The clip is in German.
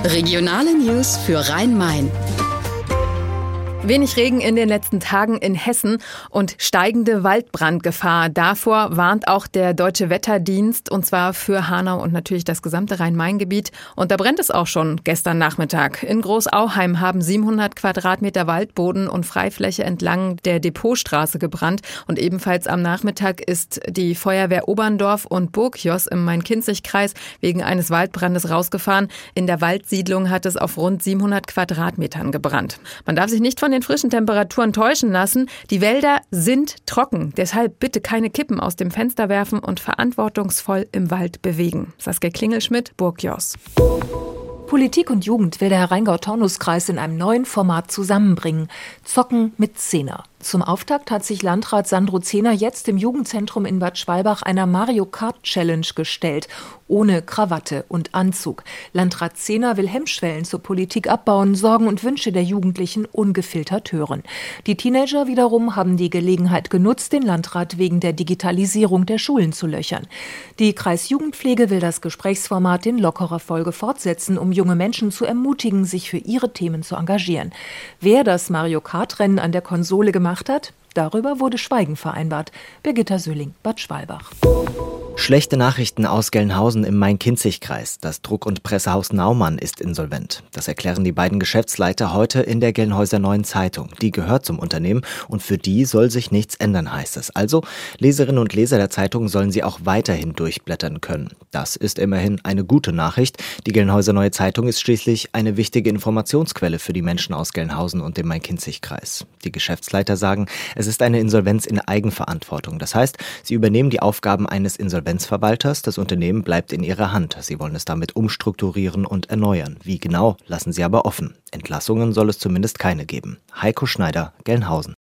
Regionale News für Rhein-Main. Wenig Regen in den letzten Tagen in Hessen und steigende Waldbrandgefahr. Davor warnt auch der Deutsche Wetterdienst, und zwar für Hanau und natürlich das gesamte Rhein-Main-Gebiet. Und da brennt es auch schon gestern Nachmittag. In Großauheim haben 700 Quadratmeter Waldboden und Freifläche entlang der Depotstraße gebrannt. Und ebenfalls am Nachmittag ist die Feuerwehr Oberndorf und Burgjoss im Main-Kinzig-Kreis wegen eines Waldbrandes rausgefahren. In der Waldsiedlung hat es auf rund 700 Quadratmetern gebrannt. Man darf sich nicht von den frischen Temperaturen täuschen lassen. Die Wälder sind trocken. Deshalb bitte keine Kippen aus dem Fenster werfen und verantwortungsvoll im Wald bewegen. Saskia Klingelschmidt, Burgjoss. Politik und Jugend will der Rheingau-Taunus-Kreis in einem neuen Format zusammenbringen. Zocken mit Zehner. Zum Auftakt hat sich Landrat Sandro Zehner jetzt im Jugendzentrum in Bad Schwalbach einer Mario Kart Challenge gestellt. Ohne Krawatte und Anzug. Landrat Zehner will Hemmschwellen zur Politik abbauen, Sorgen und Wünsche der Jugendlichen ungefiltert hören. Die Teenager wiederum haben die Gelegenheit genutzt, den Landrat wegen der Digitalisierung der Schulen zu löchern. Die Kreisjugendpflege will das Gesprächsformat in lockerer Folge fortsetzen, um junge Menschen zu ermutigen, sich für ihre Themen zu engagieren. Wer das Mario Kart Rennen an der Konsole gemacht hat, darüber wurde Schweigen vereinbart. Birgitta Söhling, Bad Schwalbach. Schlechte Nachrichten aus Gelnhausen im Main-Kinzig-Kreis. Das Druck- und Pressehaus Naumann ist insolvent. Das erklären die beiden Geschäftsleiter heute in der Gelnhäuser Neuen Zeitung. Die gehört zum Unternehmen und für die soll sich nichts ändern, heißt es. Also, Leserinnen und Leser der Zeitung sollen sie auch weiterhin durchblättern können. Das ist immerhin eine gute Nachricht. Die Gelnhäuser Neue Zeitung ist schließlich eine wichtige Informationsquelle für die Menschen aus Gelnhausen und dem Main-Kinzig-Kreis. Die Geschäftsleiter sagen, es ist eine Insolvenz in Eigenverantwortung. Das heißt, sie übernehmen die Aufgaben eines Insolvenzverwalters, das Unternehmen bleibt in ihrer Hand. Sie wollen es damit umstrukturieren und erneuern. Wie genau, lassen sie aber offen. Entlassungen soll es zumindest keine geben. Heiko Schneider, Gelnhausen.